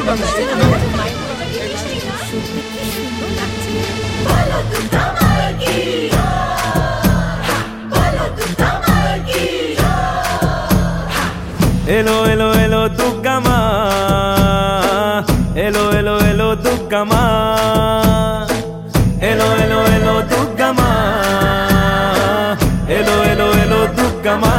এলো এলো এলো দুর্গা মা, এলো এলো এলো দুর্গা মা, এলো এলো এলো দুর্গা মা, এলো এলো এলো দুর্গা মা।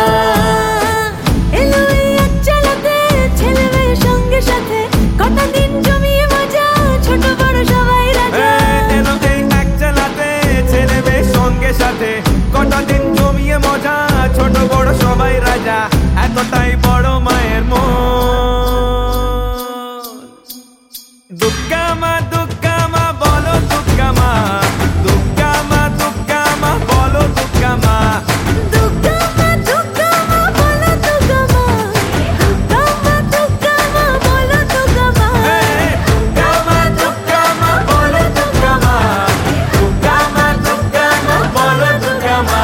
এলো এই এক চালাতে ছেলে মেয়ের সঙ্গে সাথে কটা দিন জমিয়ে মজা ছোট বড় সবাই রাজা। এলো এই এক চালাতে ছেলে মেয়ের সঙ্গে সাথে কটা দিন জমিয়ে মজা ছোট বড় সবাই রাজা। এতটাই বড় মায়ের মন। দুর্গা মা দুর্গা মা বলো দুর্গা মা, দুর্গা মা দুর্গা মা বলো দুর্গা মা, দুর্গা মা দুর্গা মা বলো দুর্গা মা, দুর্গা মা দুর্গা মা বলো দুর্গা মা, দুর্গা মা দুর্গা মা বলো দুর্গা মা, দুর্গা মা দুর্গা মা বলো দুর্গা মা।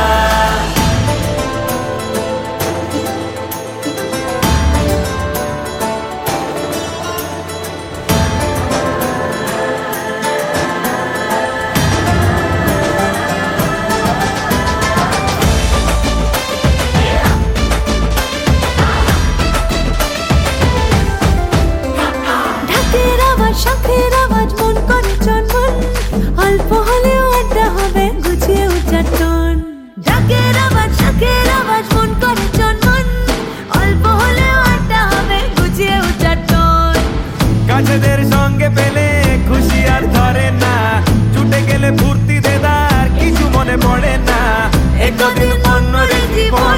ঢাকের আওয়াজ শঙ্খের আওয়াজ মন করে চনমন, অল্প হলেও আড্ডা হবে গুছিয়ে উচ্চাটন। ঢাকের আওয়াজ শঙ্খের আওয়াজ মন করে চনমন, অল্প হলেও আড্ডা হবে গুছিয়ে উচ্চাটন। কাছেদের সঙ্গে পেলে খুশি আর ধরে না, ছুটে গেলে ফুর্তি দেদার কিছু মনে পড়ে না। একদিন অন্যদের জীবন।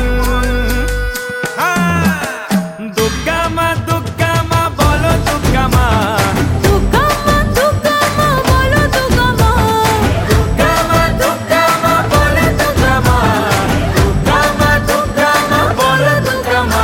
দুর্গা মা দুর্গা মা বলো দুর্গা মা, দুর্গা মা দুর্গা মা বলো দুর্গা মা, দুর্গা মা দুর্গা মা বলো দুর্গা মা, দুর্গা মা দুর্গা মা বলো দুর্গা মা।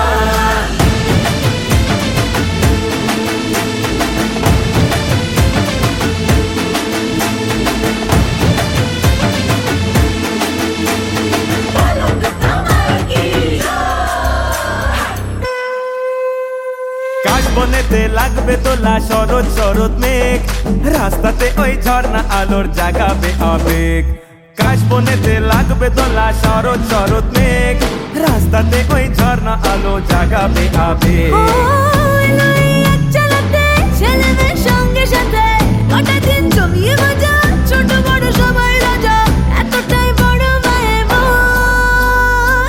কাশবনেতে লাগবে তোলা শরৎ শরৎ মেঘ, রাস্তাতে ওই ঝর্ণা আলোর জাগাবে আবেগ। কাশবনেতে লাগবে তোলা শরৎ শরৎ মেঘ, রাস্তাতে ওই ঝর্ণা আলো জাগাবে আবেগ। ও এলো এই এক চালাতে ছেলে মেয়ের সঙ্গে সাথে কটা দিন জমিয়ে মজা ছোট বড় সবাই রাজা। এতটাই বড় মায়ের মন।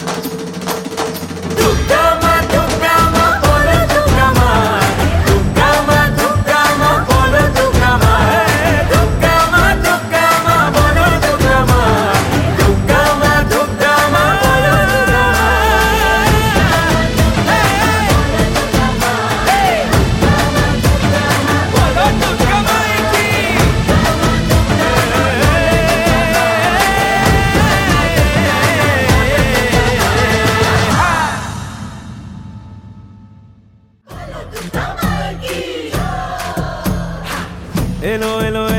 দুর্গা মা দুর্গা মা বলো দুর্গা মা, দুর্গা মা দুর্গা মা বলো দুর্গা মা, দুর্গা মা দুর্গা মা বলো দুর্গা মা, দুর্গা মা দুর্গা মা বলো দুর্গা মা। বলো দুর্গা মাই কি। এলো এলো